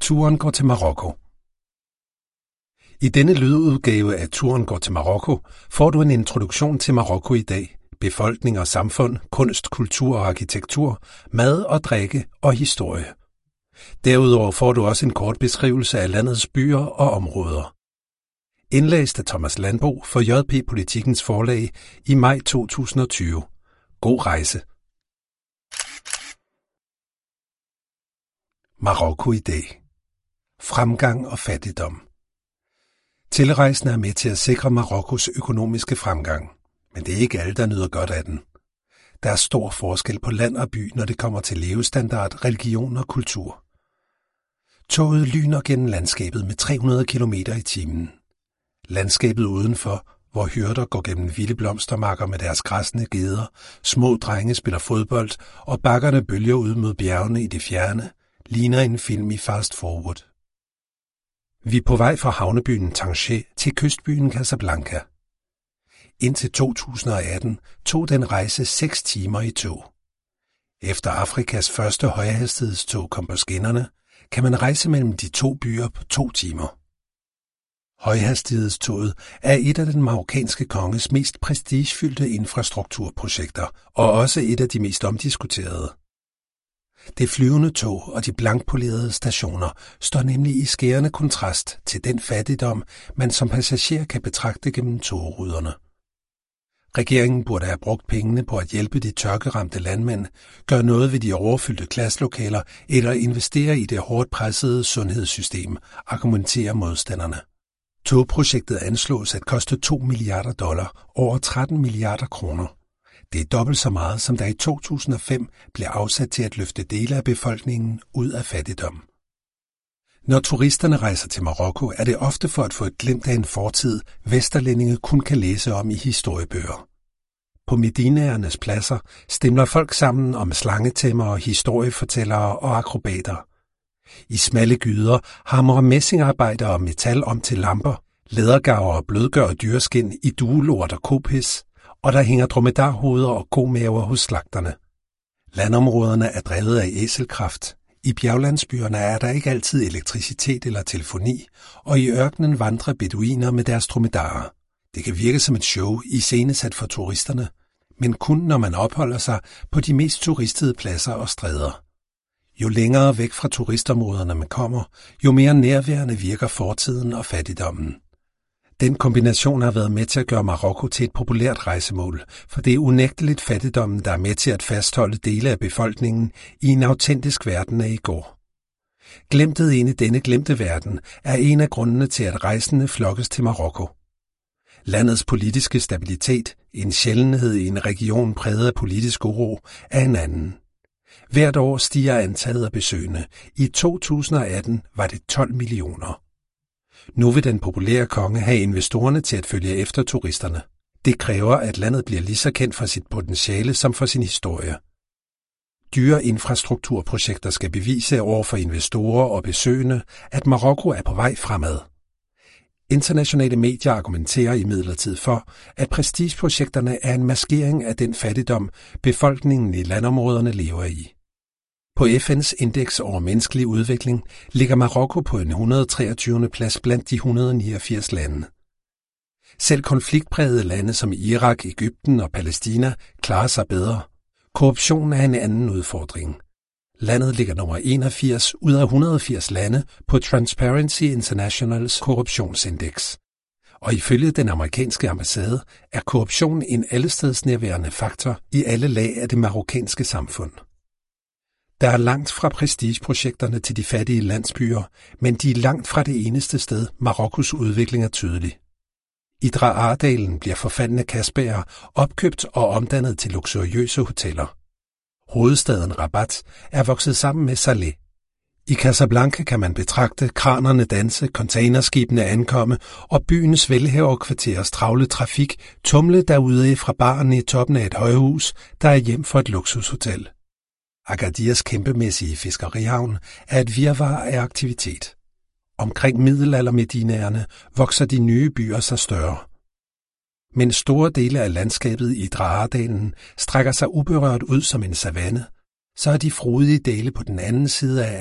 Turen går til Marokko. I denne lydudgave af Turen går til Marokko får du en introduktion til Marokko i dag, befolkning og samfund, kunst, kultur og arkitektur, mad og drikke og historie. Derudover får du også en kort beskrivelse af landets byer og områder. Indlæst af Thomas Landbo for JP Politikens Forlag i maj 2020. God rejse. Marokko i dag. Fremgang og fattigdom. Tilrejsen er med til at sikre Marokkos økonomiske fremgang, men det er ikke alle, der nyder godt af den. Der er stor forskel på land og by, når det kommer til levestandard, religion og kultur. Toget lyner gennem landskabet med 300 km i timen. Landskabet udenfor, hvor hyrder går gennem vilde blomstermarker med deres græssende geder, små drenge spiller fodbold og bakkerne bølger ud mod bjergene i det fjerne, ligner en film i fast forward. Vi er på vej fra havnebyen Tanger til kystbyen Casablanca. Indtil 2018 tog den rejse 6 timer i tog. Efter Afrikas første højhastighedstog kom på skinnerne, kan man rejse mellem de to byer på 2 timer. Højhastighedstoget er et af den marokkanske konges mest prestigefyldte infrastrukturprojekter, og også et af de mest omdiskuterede. Det flyvende tog og de blankpolerede stationer står nemlig i skærende kontrast til den fattigdom, man som passager kan betragte gennem togruderne. Regeringen burde have brugt pengene på at hjælpe de tørkeramte landmænd, gøre noget ved de overfyldte klasselokaler eller investere i det hårdt pressede sundhedssystem, argumenterer modstanderne. Togprojektet anslås at koste $2 milliarder, over 13 milliarder kroner. Det er dobbelt så meget, som der i 2005 blev afsat til at løfte dele af befolkningen ud af fattigdom. Når turisterne rejser til Marokko, er det ofte for at få et glimt af en fortid, vesterlændinge kun kan læse om i historiebøger. På medinaernes pladser stemler folk sammen om slangetæmmere, historiefortællere og akrobater. I smalle gyder hamrer messingarbejdere og metal om til lamper, lædergarver og blødgør dyreskin i duelort og kopis, og der hænger dromedarhoveder og komaver hos slagterne. Landområderne er drevet af æselkraft. I bjerglandsbyerne er der ikke altid elektricitet eller telefoni, og i ørkenen vandrer beduiner med deres dromedarer. Det kan virke som et show iscenesat for turisterne, men kun når man opholder sig på de mest turistede pladser og stræder. Jo længere væk fra turistområderne man kommer, jo mere nærværende virker fortiden og fattigdommen. Den kombination har været med til at gøre Marokko til et populært rejsemål, for det er unægteligt fattigdommen, der er med til at fastholde dele af befolkningen i en autentisk verden af i går. Glemtet inde i denne glemte verden er en af grundene til, at rejsende flokkes til Marokko. Landets politiske stabilitet, en sjældenhed i en region præget af politisk uro, er en anden. Hvert år stiger antallet af besøgende. I 2018 var det 12 millioner. Nu vil den populære konge have investorerne til at følge efter turisterne. Det kræver, at landet bliver lige så kendt for sit potentiale som for sin historie. Dyre infrastrukturprojekter skal bevise over for investorer og besøgende, at Marokko er på vej fremad. Internationale medier argumenterer imidlertid for, at prestigeprojekterne er en maskering af den fattigdom, befolkningen i landområderne lever i. På FN's indeks over menneskelig udvikling ligger Marokko på en 123. plads blandt de 189 lande. Selv konfliktprægede lande som Irak, Egypten og Palæstina klarer sig bedre. Korruption er en anden udfordring. Landet ligger nummer 81 ud af 180 lande på Transparency Internationals korruptionsindeks. Og ifølge den amerikanske ambassade er korruption en allestedsnærværende faktor i alle lag af det marokkanske samfund. Der er langt fra prestigeprojekterne til de fattige landsbyer, men de er langt fra det eneste sted, Marokkos udvikling er tydelig. I Draardalen bliver forfaldne kasbager opkøbt og omdannet til luksuriøse hoteller. Hovedstaden Rabat er vokset sammen med Salé. I Casablanca kan man betragte kranerne danse, containerskibene ankomme og byens velhaverkvarters travle trafik tumle derude fra baren i toppen af et højhus, der er hjem for et luksushotel. Agadirs kæmpemæssige fiskerihavn er et virvar af aktivitet. Omkring middelaldermedinaerne vokser de nye byer sig større. Men store dele af landskabet i Draardalen strækker sig uberørt ud som en savanne, så er de frodige dele på den anden side af